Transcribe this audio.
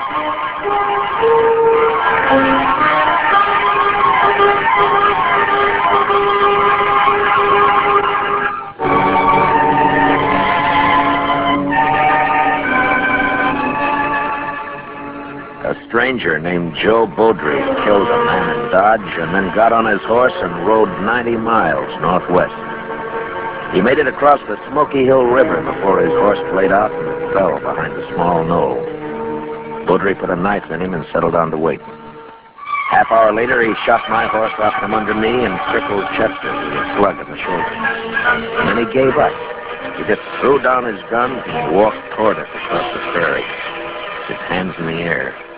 A stranger named Joe Beaudry killed a man in Dodge and then got on his horse and rode 90 miles northwest. He made it across the Smoky Hill River before his horse played out and fell behind a small knoll. Beaudry put a knife in him and settled down to wait. Half-hour later, he shot my horse out from under me and crippled Chester with a slug in the shoulder. And then he gave up. He just threw down his gun and walked toward us across the prairie, his hands in the air.